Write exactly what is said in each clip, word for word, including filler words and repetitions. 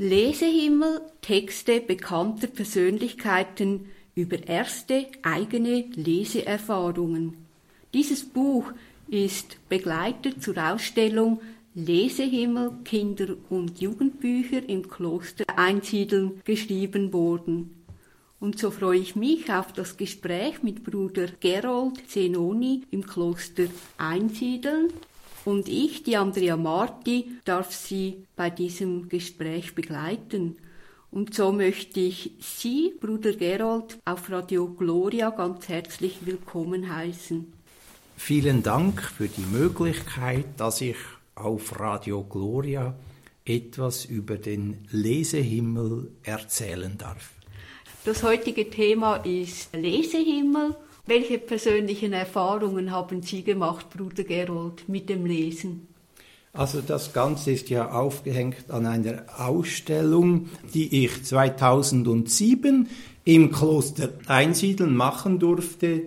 Lesehimmel, Texte bekannter Persönlichkeiten über erste eigene Leseerfahrungen. Dieses Buch ist Begleiter zur Ausstellung Lesehimmel, Kinder- und Jugendbücher im Kloster Einsiedeln geschrieben worden. Und so freue ich mich auf das Gespräch mit Bruder Gerold Zenoni im Kloster Einsiedeln. Und ich, die Andrea Marti, darf Sie bei diesem Gespräch begleiten. Und so möchte ich Sie, Bruder Gerold, auf Radio Gloria ganz herzlich willkommen heißen. Vielen Dank für die Möglichkeit, dass ich auf Radio Gloria etwas über den Lesehimmel erzählen darf. Das heutige Thema ist Lesehimmel. Welche persönlichen Erfahrungen haben Sie gemacht, Bruder Gerold, mit dem Lesen? Also das Ganze ist ja aufgehängt an einer Ausstellung, die ich zweitausendsieben im Kloster Einsiedeln machen durfte,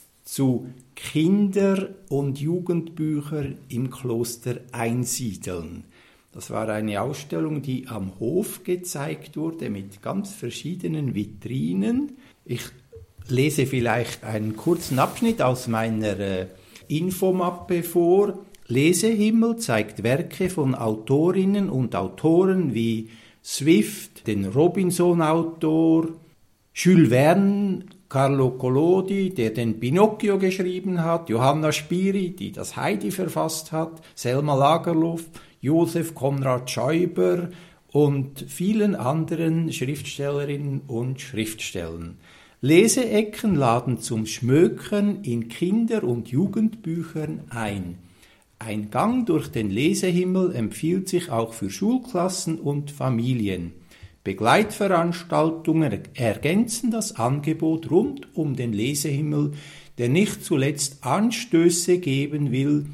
zu Kinder- und Jugendbücher im Kloster Einsiedeln. Das war eine Ausstellung, die am Hof gezeigt wurde mit ganz verschiedenen Vitrinen. Ich lese vielleicht einen kurzen Abschnitt aus meiner äh, Infomappe vor. Lesehimmel zeigt Werke von Autorinnen und Autoren wie Swift, den Robinson-Autor, Jules Verne, Carlo Collodi, der den Pinocchio geschrieben hat, Johanna Spyri, die das Heidi verfasst hat, Selma Lagerlöf, Josef Konrad Schäuber und vielen anderen Schriftstellerinnen und Schriftstellern. Leseecken laden zum Schmökern in Kinder- und Jugendbüchern ein. Ein Gang durch den Lesehimmel empfiehlt sich auch für Schulklassen und Familien. Begleitveranstaltungen ergänzen das Angebot rund um den Lesehimmel, der nicht zuletzt Anstöße geben will,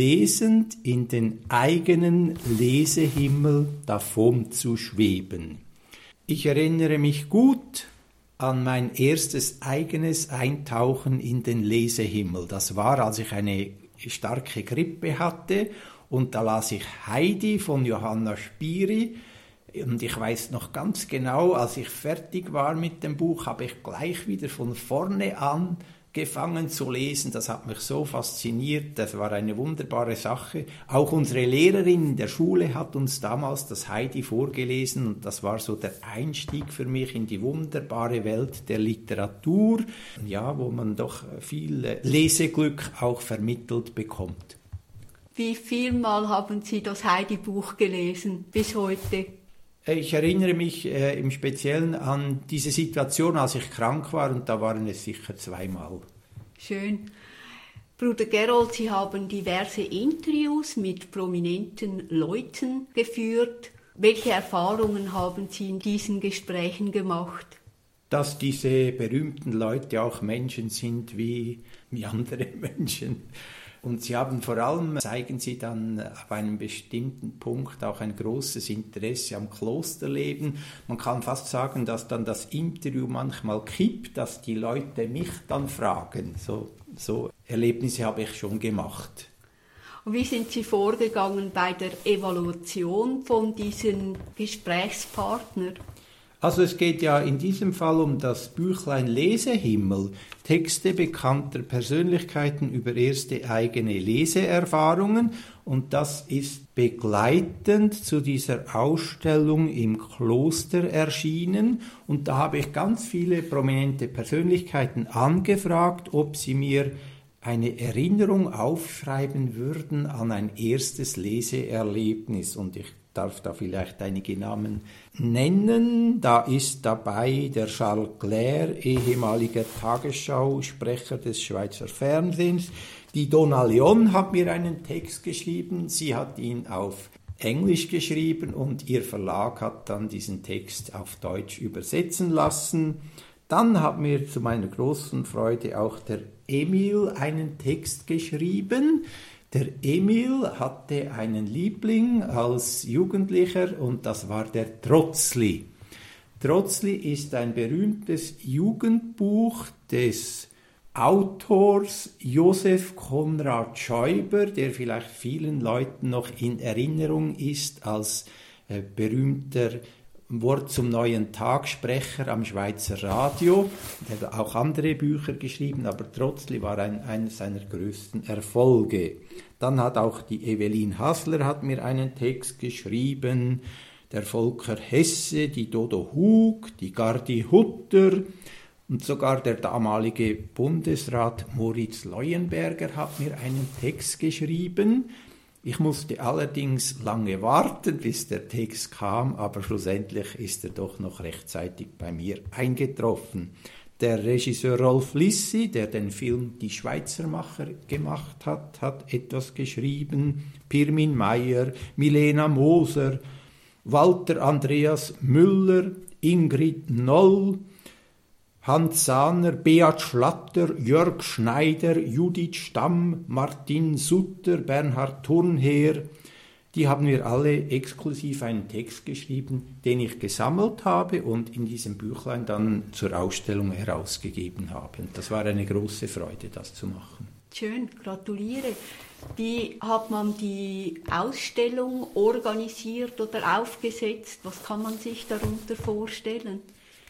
lesend in den eigenen Lesehimmel davon zu schweben. Ich erinnere mich gut an mein erstes eigenes Eintauchen in den Lesehimmel. Das war, als ich eine starke Grippe hatte und da las ich Heidi von Johanna Spyri. Und ich weiß noch ganz genau, als ich fertig war mit dem Buch, habe ich gleich wieder von vorne an angefangen zu lesen. Das hat mich so fasziniert, das war eine wunderbare Sache. Auch unsere Lehrerin in der Schule hat uns damals das Heidi vorgelesen und das war so der Einstieg für mich in die wunderbare Welt der Literatur, ja, wo man doch viel Leseglück auch vermittelt bekommt. Wie viel Mal haben Sie das Heidi-Buch gelesen bis heute? Ich erinnere mich äh, im Speziellen an diese Situation, als ich krank war, und da waren es sicher zweimal. Schön. Bruder Gerold, Sie haben diverse Interviews mit prominenten Leuten geführt. Welche Erfahrungen haben Sie in diesen Gesprächen gemacht? Dass diese berühmten Leute auch Menschen sind wie, wie andere Menschen. Und sie haben vor allem, zeigen sie dann auf einem bestimmten Punkt auch ein großes Interesse am Klosterleben. Man kann fast sagen, dass dann das Interview manchmal kippt, dass die Leute mich dann fragen. So, so Erlebnisse habe ich schon gemacht. Und wie sind Sie vorgegangen bei der Evaluation von diesen Gesprächspartnern? Also es geht ja in diesem Fall um das Büchlein Lesehimmel, Texte bekannter Persönlichkeiten über erste eigene Leseerfahrungen, und das ist begleitend zu dieser Ausstellung im Kloster erschienen, und da habe ich ganz viele prominente Persönlichkeiten angefragt, ob sie mir eine Erinnerung aufschreiben würden an ein erstes Leseerlebnis, und ich darf da vielleicht einige Namen nennen. Da ist dabei der Charles Clair, ehemaliger Tagesschausprecher des Schweizer Fernsehens. Die Donna Leon hat mir einen Text geschrieben. Sie hat ihn auf Englisch geschrieben und ihr Verlag hat dann diesen Text auf Deutsch übersetzen lassen. Dann hat mir zu meiner großen Freude auch der Emil einen Text geschrieben. Der Emil hatte einen Liebling als Jugendlicher und das war der Trotzli. Trotzli ist ein berühmtes Jugendbuch des Autors Josef Konrad Schäuber, der vielleicht vielen Leuten noch in Erinnerung ist als äh, berühmter Wort zum neuen Tagsprecher am Schweizer Radio. Er hat auch andere Bücher geschrieben, aber Trotzli war ein, einer seiner größten Erfolge. Dann hat auch die Evelyn Hassler hat mir einen Text geschrieben, der Volker Hesse, die Dodo Hug, die Gardi Hutter und sogar der damalige Bundesrat Moritz Leuenberger hat mir einen Text geschrieben. Ich musste allerdings lange warten, bis der Text kam, aber schlussendlich ist er doch noch rechtzeitig bei mir eingetroffen. Der Regisseur Rolf Lissi, der den Film Die Schweizermacher gemacht hat, hat etwas geschrieben. Pirmin Meyer, Milena Moser, Walter Andreas Müller, Ingrid Noll, Hans Sahner, Beat Schlatter, Jörg Schneider, Judith Stamm, Martin Sutter, Bernhard Thurnherr, die haben mir alle exklusiv einen Text geschrieben, den ich gesammelt habe und in diesem Büchlein dann zur Ausstellung herausgegeben habe. Und das war eine große Freude, das zu machen. Schön, gratuliere. Wie hat man die Ausstellung organisiert oder aufgesetzt? Was kann man sich darunter vorstellen?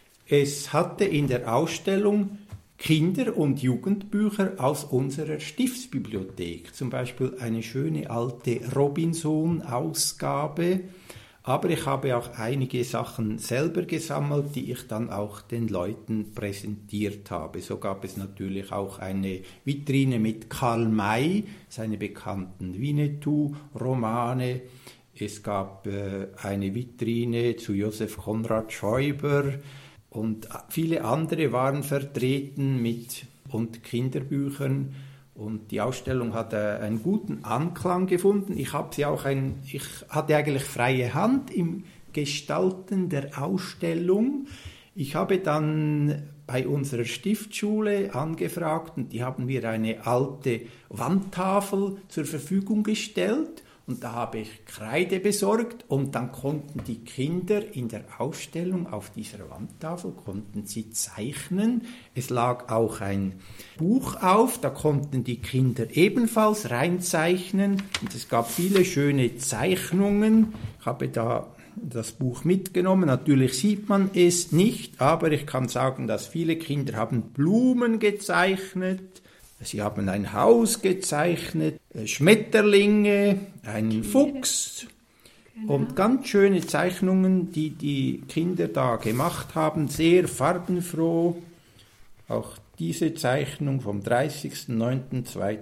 Es hatte in der Ausstellung Kinder- und Jugendbücher aus unserer Stiftsbibliothek, zum Beispiel eine schöne alte Robinson-Ausgabe, aber ich habe auch einige Sachen selber gesammelt, die ich dann auch den Leuten präsentiert habe. So gab es natürlich auch eine Vitrine mit Karl May, seine bekannten Winnetou-Romane. Es gab äh, eine Vitrine zu Josef Konrad Schäuber, und viele andere waren vertreten mit und Kinderbüchern und die Ausstellung hat äh, einen guten Anklang gefunden. Ich habe sie auch ein, ich hatte eigentlich freie Hand im Gestalten der Ausstellung. Ich habe dann bei unserer Stiftsschule angefragt und die haben mir eine alte Wandtafel zur Verfügung gestellt. Und da habe ich Kreide besorgt und dann konnten die Kinder in der Ausstellung auf dieser Wandtafel konnten sie zeichnen. Es lag auch ein Buch auf, da konnten die Kinder ebenfalls reinzeichnen. Und es gab viele schöne Zeichnungen. Ich habe da das Buch mitgenommen. Natürlich sieht man es nicht, aber ich kann sagen, dass viele Kinder haben Blumen gezeichnet. Sie haben ein Haus gezeichnet, Schmetterlinge, einen Fuchs und ganz schöne Zeichnungen, die die Kinder da gemacht haben, sehr farbenfroh. Auch diese Zeichnung vom dreißigsten neunten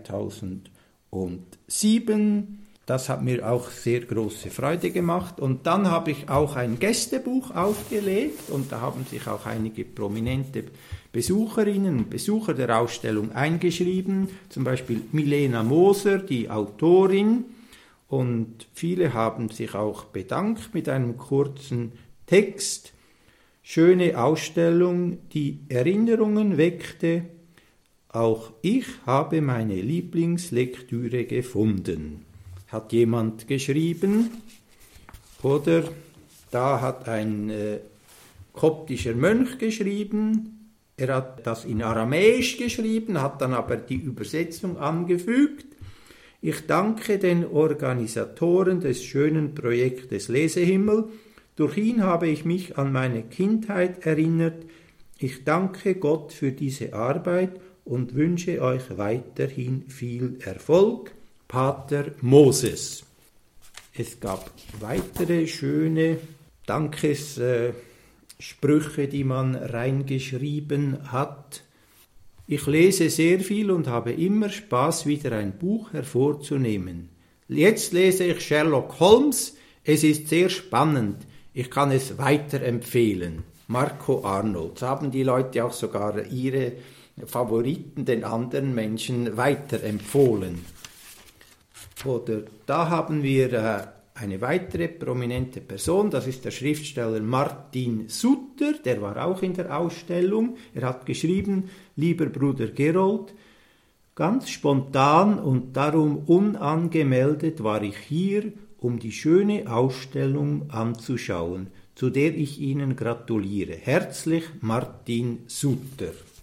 zweitausendsieben, das hat mir auch sehr große Freude gemacht. Und dann habe ich auch ein Gästebuch aufgelegt und da haben sich auch einige prominente Besucherinnen und Besucher der Ausstellung eingeschrieben, zum Beispiel Milena Moser, die Autorin, und viele haben sich auch bedankt mit einem kurzen Text. Schöne Ausstellung, die Erinnerungen weckte. Auch ich habe meine Lieblingslektüre gefunden, hat jemand geschrieben. Oder da hat ein äh, koptischer Mönch geschrieben. Er hat das in Aramäisch geschrieben, hat dann aber die Übersetzung angefügt. Ich danke den Organisatoren des schönen Projektes Lesehimmel. Durch ihn habe ich mich an meine Kindheit erinnert. Ich danke Gott für diese Arbeit und wünsche euch weiterhin viel Erfolg. Pater Moses. Es gab weitere schöne Dankes äh, Sprüche, die man reingeschrieben hat. Ich lese sehr viel und habe immer Spaß, wieder ein Buch hervorzunehmen. Jetzt lese ich Sherlock Holmes. Es ist sehr spannend. Ich kann es weiterempfehlen. Marco Arnold. So haben die Leute auch sogar ihre Favoriten den anderen Menschen weiterempfohlen. Oder da haben wir äh, eine weitere prominente Person, das ist der Schriftsteller Martin Sutter, der war auch in der Ausstellung. Er hat geschrieben, lieber Bruder Gerold, ganz spontan und darum unangemeldet war ich hier, um die schöne Ausstellung anzuschauen, zu der ich Ihnen gratuliere. Herzlich, Martin Sutter.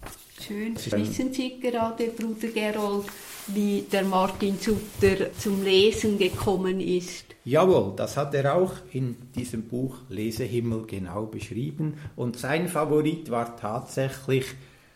Schön. Wissen Sie gerade, Bruder Gerold, wie der Martin Sutter zum Lesen gekommen ist? Jawohl, das hat er auch in diesem Buch Lesehimmel genau beschrieben. Und sein Favorit war tatsächlich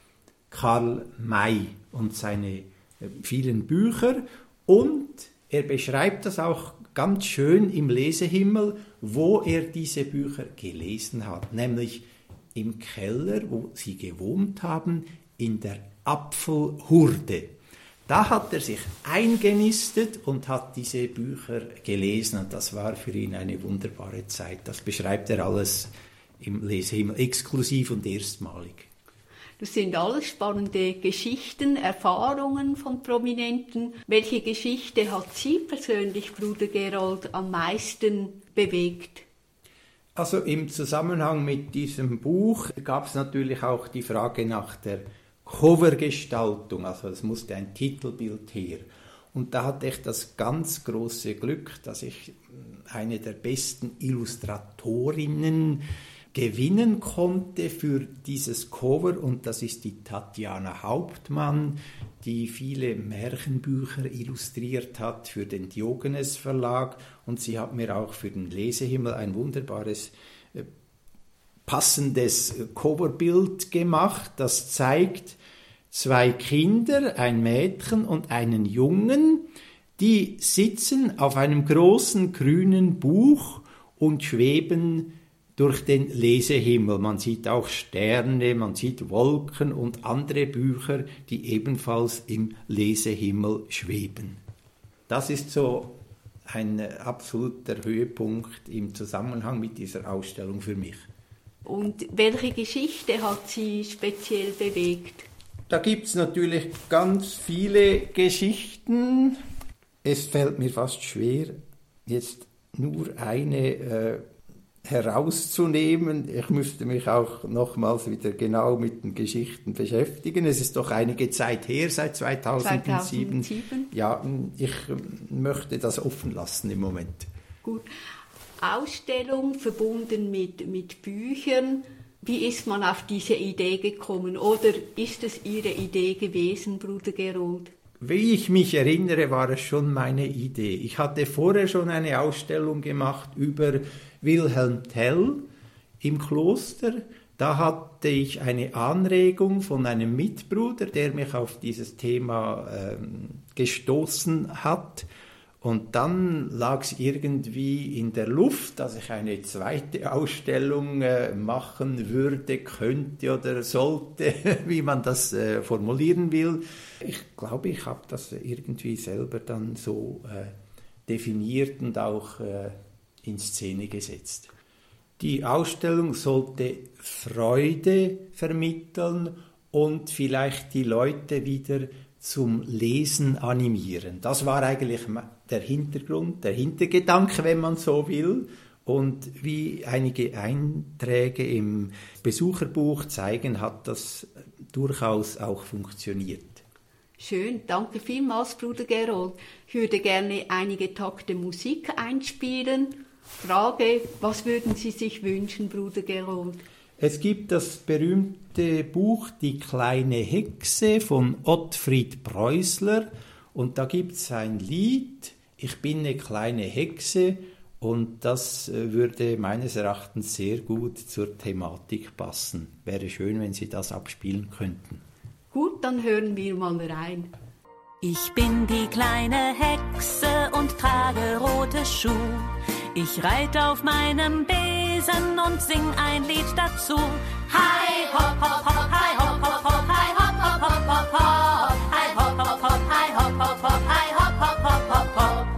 Karl May und seine vielen Bücher. Und er beschreibt das auch ganz schön im Lesehimmel, wo er diese Bücher gelesen hat. Nämlich im Keller, wo sie gewohnt haben, in der Apfelhurde. Da hat er sich eingenistet und hat diese Bücher gelesen. Und das war für ihn eine wunderbare Zeit. Das beschreibt er alles im Lesehimmel, exklusiv und erstmalig. Das sind alles spannende Geschichten, Erfahrungen von Prominenten. Welche Geschichte hat Sie persönlich, Bruder Gerold, am meisten bewegt? Also im Zusammenhang mit diesem Buch gab es natürlich auch die Frage nach der Covergestaltung, also es musste ein Titelbild her. Und da hatte ich das ganz große Glück, dass ich eine der besten Illustratorinnen gewinnen konnte für dieses Cover, und das ist die Tatjana Hauptmann, die viele Märchenbücher illustriert hat für den Diogenes Verlag, und sie hat mir auch für den Lesehimmel ein wunderbares äh, passendes Coverbild gemacht, das zeigt zwei Kinder, ein Mädchen und einen Jungen, die sitzen auf einem großen grünen Buch und schweben durch den Lesehimmel. Man sieht auch Sterne, man sieht Wolken und andere Bücher, die ebenfalls im Lesehimmel schweben. Das ist so ein absoluter Höhepunkt im Zusammenhang mit dieser Ausstellung für mich. Und welche Geschichte hat Sie speziell bewegt? Da gibt es natürlich ganz viele Geschichten. Es fällt mir fast schwer, jetzt nur eine äh, herauszunehmen. Ich müsste mich auch nochmals wieder genau mit den Geschichten beschäftigen. Es ist doch einige Zeit her, seit zweitausendsieben. zweitausendsieben? Ja, ich möchte das offen lassen im Moment. Gut. Ausstellung verbunden mit, mit Büchern. Wie ist man auf diese Idee gekommen? Oder ist es Ihre Idee gewesen, Bruder Gerold? Wie ich mich erinnere, war es schon meine Idee. Ich hatte vorher schon eine Ausstellung gemacht über Wilhelm Tell im Kloster. Da hatte ich eine Anregung von einem Mitbruder, der mich auf dieses Thema ähm, gestoßen hat. Und dann lag es irgendwie in der Luft, dass ich eine zweite Ausstellung äh, machen würde, könnte oder sollte, wie man das äh, formulieren will. Ich glaube, ich habe das irgendwie selber dann so äh, definiert und auch äh, in Szene gesetzt. Die Ausstellung sollte Freude vermitteln und vielleicht die Leute wieder zum Lesen animieren. Das war eigentlich der Hintergrund, der Hintergedanke, wenn man so will. Und wie einige Einträge im Besucherbuch zeigen, hat das durchaus auch funktioniert. Schön, danke vielmals, Bruder Gerold. Ich würde gerne einige Takte Musik einspielen. Frage, was würden Sie sich wünschen, Bruder Gerold? Es gibt das berühmte Buch Die kleine Hexe von Ottfried Preußler, und da gibt es ein Lied, Ich bin eine kleine Hexe, und das würde meines Erachtens sehr gut zur Thematik passen. Wäre schön, wenn Sie das abspielen könnten. Gut, dann hören wir mal rein. Ich bin die kleine Hexe und trage rote Schuhe. Ich reit auf meinem Besen und sing ein Lied dazu. Hi hopp hopp hopp, hi hopp hopp hopp, hi hopp hopp hopp hopp hopp, hi hopp hopp hopp, hi hopp hopp hopp, hi hopp hopp hopp hopp hopp.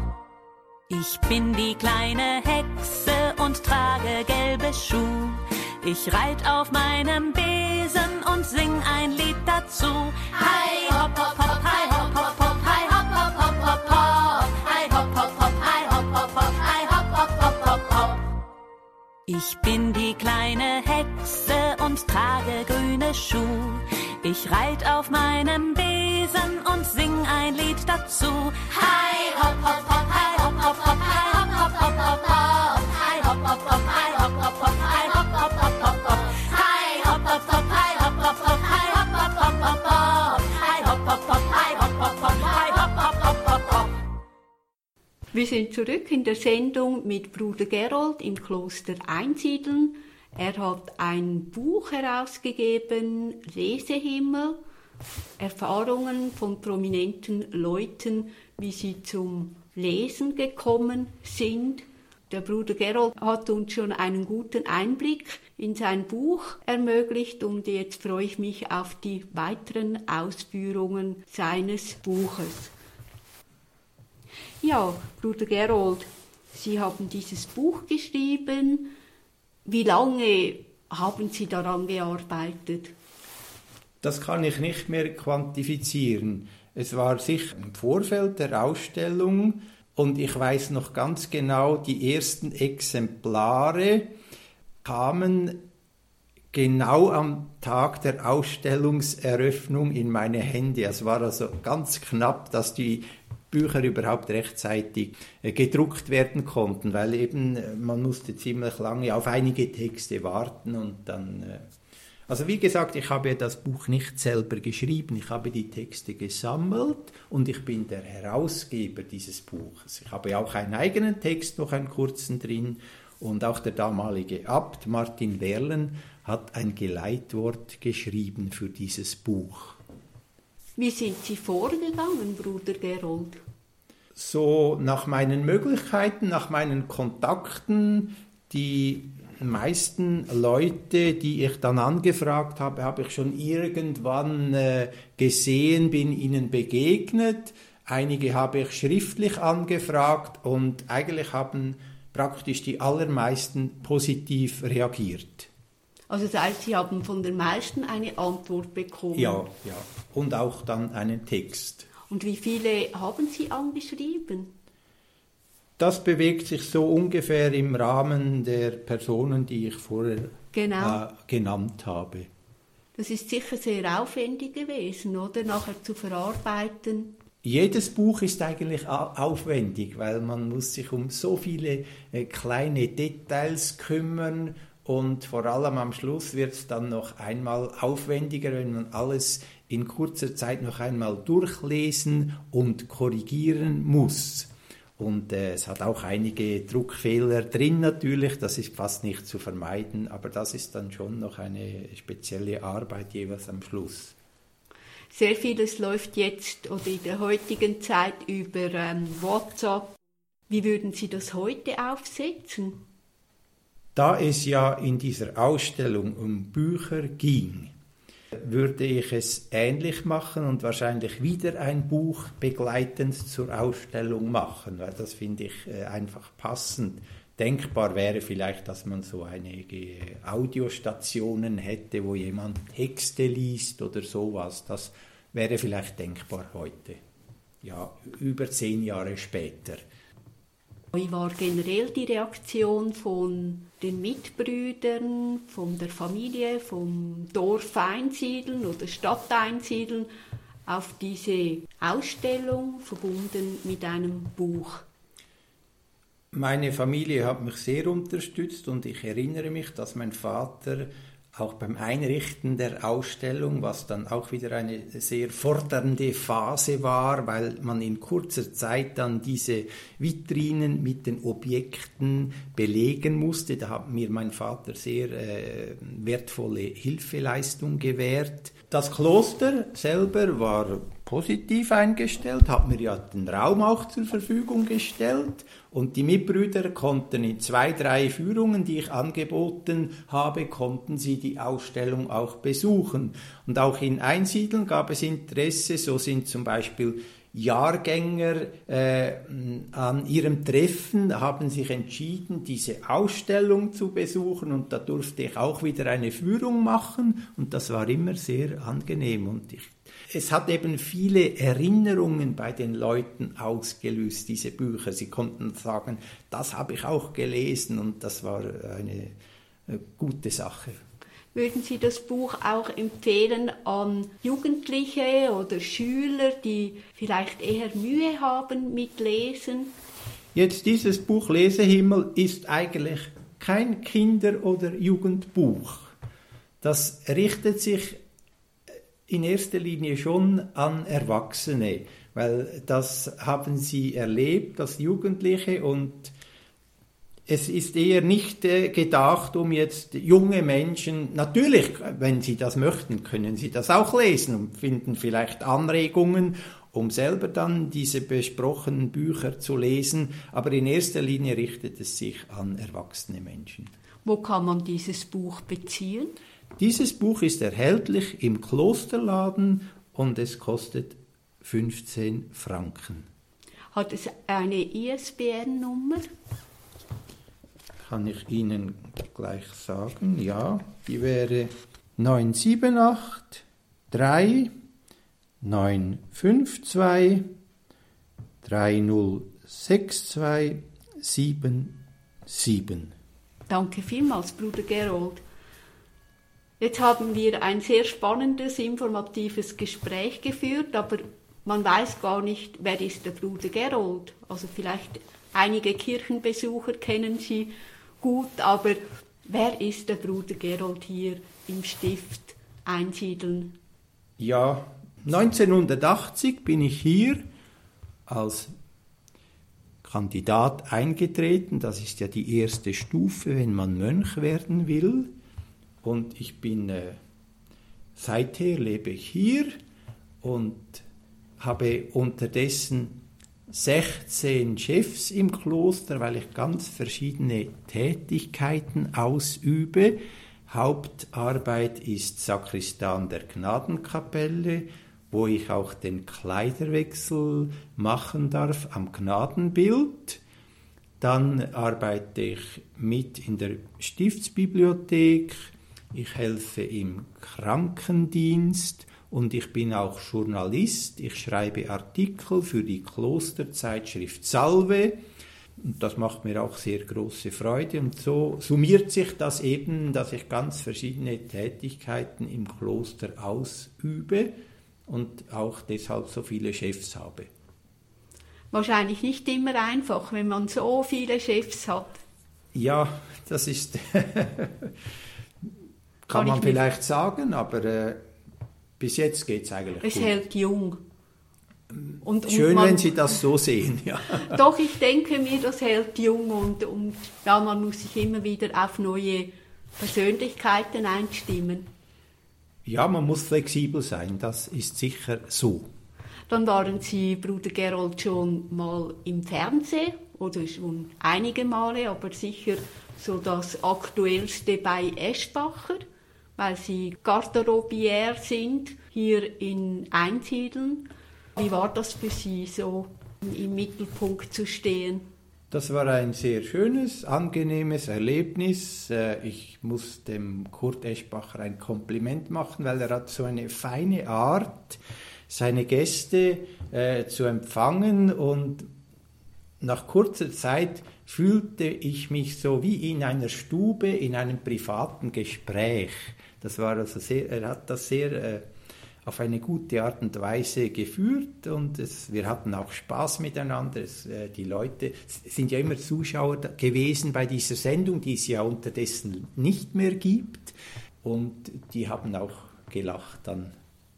Ich bin die kleine Hexe und trage gelbe Schuhe. Ich reit auf meinem Besen und sing ein Lied dazu. Hi hopp hopp hopp, hi hopp hopp hopp, hi hopp hopp hopp hopp hopp, hi hopp hopp hopp, hi hopp hopp hopp, hi hopp hopp hopp hopp hopp. Ich bin die kleine Hexe und trage grüne Schuhe. Ich reit auf meinem Besen und sing ein Lied dazu. Hi hopp hopp hopp, hi hopp hopp hopp, hi hopp hopp hopp hopp hopp, hi hopp hopp hopp, hi hopp hopp hopp, hi hopp hopp hopp hopp hopp, hi hopp hopp hopp, hi hopp hopp hopp, hi hopp hopp hopp hopp. Wir sind zurück in der Sendung mit Bruder Gerold im Kloster Einsiedeln. Er hat ein Buch herausgegeben, Lesehimmel, Erfahrungen von prominenten Leuten, wie sie zum Lesen gekommen sind. Der Bruder Gerold hat uns schon einen guten Einblick in sein Buch ermöglicht und jetzt freue ich mich auf die weiteren Ausführungen seines Buches. Ja, Bruder Gerold, Sie haben dieses Buch geschrieben. Wie lange haben Sie daran gearbeitet? Das kann ich nicht mehr quantifizieren. Es war sicher im Vorfeld der Ausstellung und ich weiß noch ganz genau, die ersten Exemplare kamen genau am Tag der Ausstellungseröffnung in meine Hände. Es war also ganz knapp, dass die Bücher überhaupt rechtzeitig äh, gedruckt werden konnten, weil eben äh, man musste ziemlich lange auf einige Texte warten und dann... Äh also wie gesagt, ich habe das Buch nicht selber geschrieben, ich habe die Texte gesammelt und ich bin der Herausgeber dieses Buches. Ich habe auch einen eigenen Text, noch einen kurzen drin und auch der damalige Abt Martin Werlen hat ein Geleitwort geschrieben für dieses Buch. Wie sind Sie vorgegangen, Bruder Gerold? So nach meinen Möglichkeiten, nach meinen Kontakten, die meisten Leute, die ich dann angefragt habe, habe ich schon irgendwann äh, gesehen, bin ihnen begegnet. Einige habe ich schriftlich angefragt und eigentlich haben praktisch die allermeisten positiv reagiert. Also das heißt, Sie haben von den meisten eine Antwort bekommen? Ja, ja. Und auch dann einen Text. Und wie viele haben Sie angeschrieben? Das bewegt sich so ungefähr im Rahmen der Personen, die ich vorher genau. äh, genannt habe. Das ist sicher sehr aufwendig gewesen, oder? Nachher zu verarbeiten. Jedes Buch ist eigentlich aufwendig, weil man muss sich um so viele äh, kleine Details kümmern und vor allem am Schluss wird es dann noch einmal aufwendiger, wenn man alles in kurzer Zeit noch einmal durchlesen und korrigieren muss. Und äh, es hat auch einige Druckfehler drin natürlich, das ist fast nicht zu vermeiden, aber das ist dann schon noch eine spezielle Arbeit jeweils am Schluss. Sehr vieles läuft jetzt oder in der heutigen Zeit über ähm, WhatsApp. Wie würden Sie das heute aufsetzen? Da es ja in dieser Ausstellung um Bücher ging, würde ich es ähnlich machen und wahrscheinlich wieder ein Buch begleitend zur Ausstellung machen, weil das finde ich äh, einfach passend. Denkbar wäre vielleicht, dass man so einige Audiostationen hätte, wo jemand Texte liest oder sowas. Das wäre vielleicht denkbar heute, ja, über zehn Jahre später. Wie war generell die Reaktion von den Mitbrüdern, von der Familie, vom Dorf Einsiedeln oder Stadt Einsiedeln auf diese Ausstellung, verbunden mit einem Buch? Meine Familie hat mich sehr unterstützt und ich erinnere mich, dass mein Vater auch beim Einrichten der Ausstellung, was dann auch wieder eine sehr fordernde Phase war, weil man in kurzer Zeit dann diese Vitrinen mit den Objekten belegen musste. Da hat mir mein Vater sehr äh, wertvolle Hilfeleistung gewährt. Das Kloster selber war positiv eingestellt, hat mir ja den Raum auch zur Verfügung gestellt und die Mitbrüder konnten in zwei, drei Führungen, die ich angeboten habe, konnten sie die Ausstellung auch besuchen. Und auch in Einsiedeln gab es Interesse, so sind zum Beispiel Jahrgänger äh, an ihrem Treffen haben sich entschieden, diese Ausstellung zu besuchen und da durfte ich auch wieder eine Führung machen und das war immer sehr angenehm und ich, es hat eben viele Erinnerungen bei den Leuten ausgelöst, diese Bücher. Sie konnten sagen, das habe ich auch gelesen und das war eine, eine gute Sache. Würden Sie das Buch auch empfehlen an Jugendliche oder Schüler, die vielleicht eher Mühe haben mit Lesen? Jetzt dieses Buch Lesehimmel ist eigentlich kein Kinder- oder Jugendbuch. Das richtet sich in erster Linie schon an Erwachsene, weil das haben sie erlebt als Jugendliche und es ist eher nicht äh, gedacht, um jetzt junge Menschen, natürlich, wenn sie das möchten, können sie das auch lesen und finden vielleicht Anregungen, um selber dann diese besprochenen Bücher zu lesen, aber in erster Linie richtet es sich an erwachsene Menschen. Wo kann man dieses Buch beziehen? Dieses Buch ist erhältlich im Klosterladen und es kostet fünfzehn Franken. Hat es eine I S B N-Nummer? Kann ich Ihnen gleich sagen, ja, die wäre neun sieben acht drei neun fünf zwei drei null sechs zwei sieben sieben. Danke vielmals, Bruder Gerold. Jetzt haben wir ein sehr spannendes, informatives Gespräch geführt, aber man weiß gar nicht, wer ist der Bruder Gerold. Also vielleicht einige Kirchenbesucher kennen Sie gut, aber wer ist der Bruder Gerold hier im Stift Einsiedeln? Ja, neunzehnhundertachtzig bin ich hier als Kandidat eingetreten. Das ist ja die erste Stufe, wenn man Mönch werden will. Und ich bin, äh, seither lebe ich hier und habe unterdessen sechzehn Chefs im Kloster, weil ich ganz verschiedene Tätigkeiten ausübe. Hauptarbeit ist Sakristan der Gnadenkapelle, wo ich auch den Kleiderwechsel machen darf am Gnadenbild. Dann arbeite ich mit in der Stiftsbibliothek, ich helfe im Krankendienst und ich bin auch Journalist. Ich schreibe Artikel für die Klosterzeitschrift Salve. Und das macht mir auch sehr große Freude. Und so summiert sich das eben, dass ich ganz verschiedene Tätigkeiten im Kloster ausübe und auch deshalb so viele Chefs habe. Wahrscheinlich nicht immer einfach, wenn man so viele Chefs hat. Ja, das ist kann, kann man vielleicht sagen, aber äh, bis jetzt geht es eigentlich es gut. Es hält jung. Und, Schön, und man, wenn Sie das so sehen. Ja. Doch, ich denke mir, das hält jung und, und ja, man muss sich immer wieder auf neue Persönlichkeiten einstimmen. Ja, man muss flexibel sein, das ist sicher so. Dann waren Sie, Bruder Gerold, schon mal im Fernsehen, oder schon einige Male, aber sicher so das Aktuellste bei Eschbacher, weil Sie Garderobier sind, hier in Einsiedeln. Wie war das für Sie, so im Mittelpunkt zu stehen? Das war ein sehr schönes, angenehmes Erlebnis. Ich muss dem Kurt Eschbacher ein Kompliment machen, weil er hat so eine feine Art, seine Gäste äh, zu empfangen, und nach kurzer Zeit fühlte ich mich so wie in einer Stube, in einem privaten Gespräch. Das war also sehr, er hat das sehr äh, auf eine gute Art und Weise geführt, und es, wir hatten auch Spaß miteinander. Es, äh, die Leute es sind ja immer Zuschauer da, gewesen bei dieser Sendung, die es ja unterdessen nicht mehr gibt, und die haben auch gelacht dann.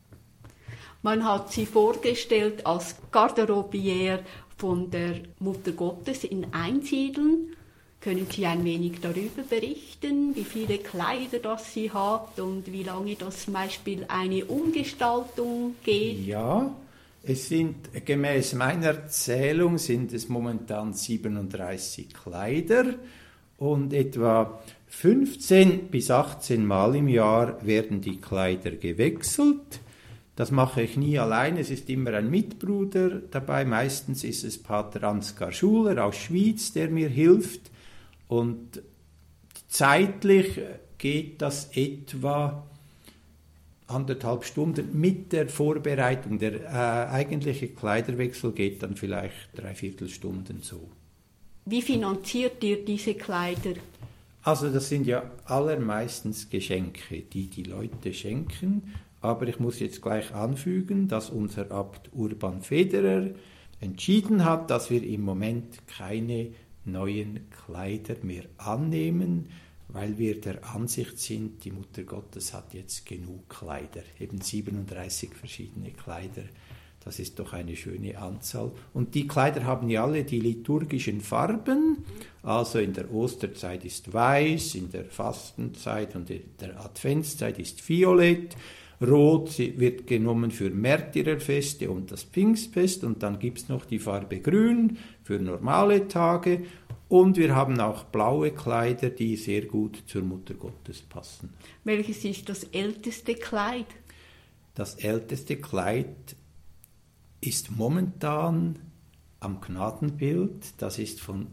Man hat sie vorgestellt als Garderobier von der Mutter Gottes in Einsiedeln. Können Sie ein wenig darüber berichten, wie viele Kleider das sie hat und wie lange das zum Beispiel eine Umgestaltung geht? Ja, es sind gemäß meiner Zählung sind es momentan siebenunddreißig Kleider, und etwa fünfzehn bis achtzehn Mal im Jahr werden die Kleider gewechselt. Das mache ich nie allein, es ist immer ein Mitbruder dabei. Meistens ist es Pater Ansgar Schuler aus Schwyz, der mir hilft. Und zeitlich geht das etwa anderthalb Stunden mit der Vorbereitung. Der äh, eigentliche Kleiderwechsel geht dann vielleicht dreiviertel Stunden so. Wie finanziert ihr diese Kleider? Also das sind ja allermeistens Geschenke, die die Leute schenken. Aber ich muss jetzt gleich anfügen, dass unser Abt Urban Federer entschieden hat, dass wir im Moment keine neuen Kleider mehr annehmen, weil wir der Ansicht sind, die Mutter Gottes hat jetzt genug Kleider, eben siebenunddreißig verschiedene Kleider. Das ist doch eine schöne Anzahl. Und die Kleider haben ja alle die liturgischen Farben. Also in der Osterzeit ist weiß, in der Fastenzeit und in der Adventszeit ist violett. Rot wird genommen für Märtyrerfeste und das Pfingstfest. Und dann gibt es noch die Farbe grün für normale Tage. Und wir haben auch blaue Kleider, die sehr gut zur Mutter Gottes passen. Welches ist das älteste Kleid? Das älteste Kleid ist momentan am Gnadenbild. Das ist von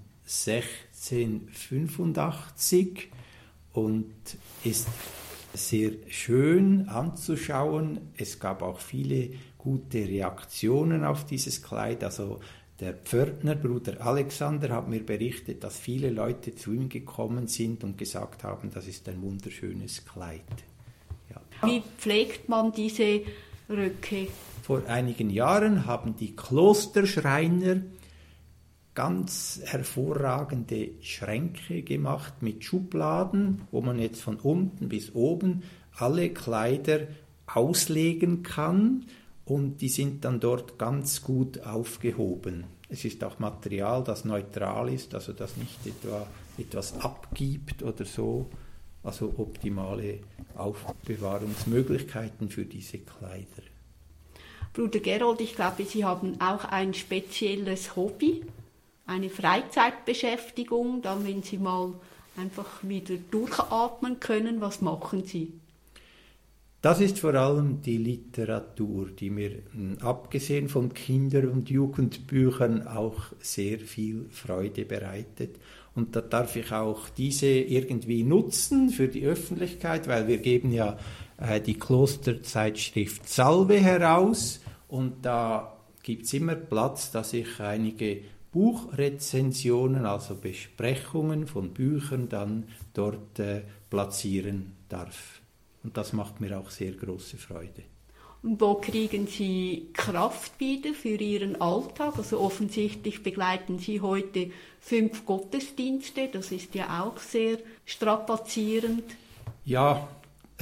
sechzehnhundertfünfundachtzig und ist sehr schön anzuschauen. Es gab auch viele gute Reaktionen auf dieses Kleid. Also der Pförtner, Bruder Alexander, hat mir berichtet, dass viele Leute zu ihm gekommen sind und gesagt haben, das ist ein wunderschönes Kleid. Ja. Wie pflegt man diese Röcke? Vor einigen Jahren haben die Klosterschreiner ganz hervorragende Schränke gemacht mit Schubladen, wo man jetzt von unten bis oben alle Kleider auslegen kann und die sind dann dort ganz gut aufgehoben. Es ist auch Material, das neutral ist, also das nicht etwa etwas abgibt oder so. Also optimale Aufbewahrungsmöglichkeiten für diese Kleider. Bruder Gerold, ich glaube, Sie haben auch ein spezielles Hobby, eine Freizeitbeschäftigung. Dann, wenn Sie mal einfach wieder durchatmen können, was machen Sie? Das ist vor allem die Literatur, die mir abgesehen von Kinder- und Jugendbüchern auch sehr viel Freude bereitet. Und da darf ich auch diese irgendwie nutzen für die Öffentlichkeit, weil wir geben ja äh, die Klosterzeitschrift Salve heraus und da gibt es immer Platz, dass ich einige Buchrezensionen, also Besprechungen von Büchern dann dort äh, platzieren darf. Und das macht mir auch sehr große Freude. Und wo kriegen Sie Kraft wieder für Ihren Alltag? Also offensichtlich begleiten Sie heute fünf Gottesdienste, das ist ja auch sehr strapazierend. Ja,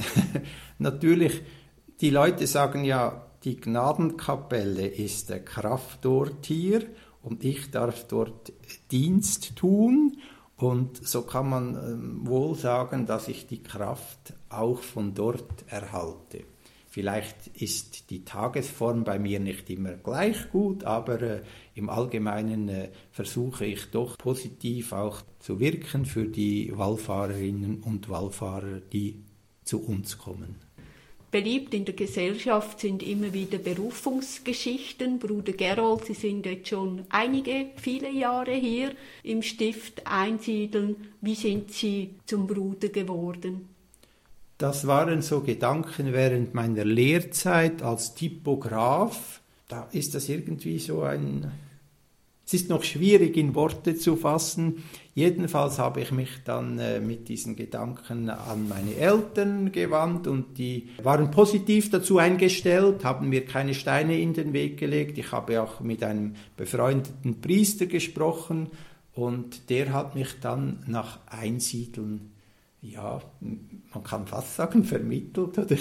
natürlich, die Leute sagen ja, die Gnadenkapelle ist der Kraftort hier und ich darf dort Dienst tun. Und so kann man ähm, wohl sagen, dass ich die Kraft auch von dort erhalte. Vielleicht ist die Tagesform bei mir nicht immer gleich gut, aber äh, im Allgemeinen äh, versuche ich doch positiv auch zu wirken für die Wallfahrerinnen und Wallfahrer, die zu uns kommen. Beliebt in der Gesellschaft sind immer wieder Berufungsgeschichten. Bruder Gerold, Sie sind jetzt schon einige, viele Jahre hier im Stift einsiedeln. Wie sind Sie zum Bruder geworden? Das waren so Gedanken während meiner Lehrzeit als Typograf. Da ist das irgendwie so ein... Es ist noch schwierig in Worte zu fassen. Jedenfalls habe ich mich dann äh, mit diesen Gedanken an meine Eltern gewandt und die waren positiv dazu eingestellt, haben mir keine Steine in den Weg gelegt. Ich habe auch mit einem befreundeten Priester gesprochen und der hat mich dann nach Einsiedeln, ja, man kann fast sagen, vermittelt. Oder?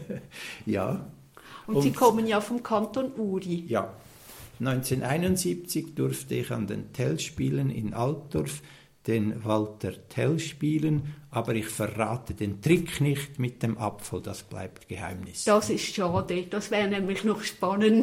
Ja. Und, und Sie kommen ja vom Kanton Uri. Ja. neunzehnhunderteinundsiebzig durfte ich an den Tellspielen in Altdorf den Walter Tell spielen, aber ich verrate den Trick nicht mit dem Apfel, das bleibt Geheimnis. Das ist schade, das wäre nämlich noch spannend.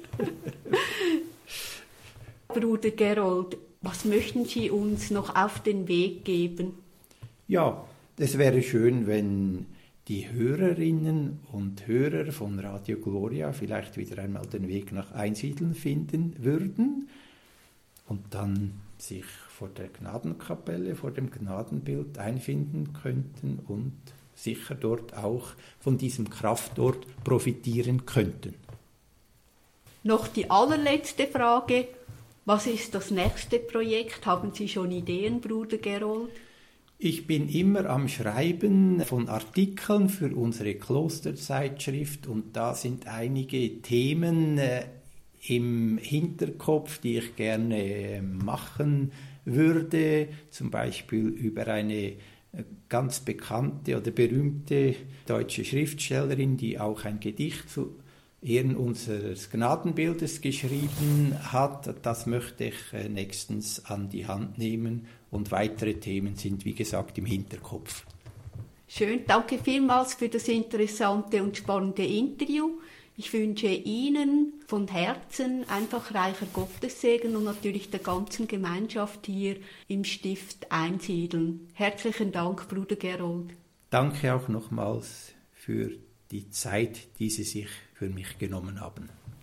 Bruder Gerold, was möchten Sie uns noch auf den Weg geben? Ja, es wäre schön, wenn die Hörerinnen und Hörer von Radio Gloria vielleicht wieder einmal den Weg nach Einsiedeln finden würden und dann sich vor der Gnadenkapelle, vor dem Gnadenbild einfinden könnten und sicher dort auch von diesem Kraftort profitieren könnten. Noch die allerletzte Frage. Was ist das nächste Projekt? Haben Sie schon Ideen, Bruder Gerold? Ich bin immer am Schreiben von Artikeln für unsere Klosterzeitschrift und da sind einige Themen äh, im Hinterkopf, die ich gerne äh, machen würde, zum Beispiel über eine äh, ganz bekannte oder berühmte deutsche Schriftstellerin, die auch ein Gedicht zu Ehren unseres Gnadenbildes geschrieben hat. Das möchte ich nächstens an die Hand nehmen und weitere Themen sind, wie gesagt, im Hinterkopf. Schön, danke vielmals für das interessante und spannende Interview. Ich wünsche Ihnen von Herzen einfach reicher Gottessegen und natürlich der ganzen Gemeinschaft hier im Stift Einsiedeln. Herzlichen Dank, Bruder Gerold. Danke auch nochmals für die Zeit, die Sie sich für mich genommen haben.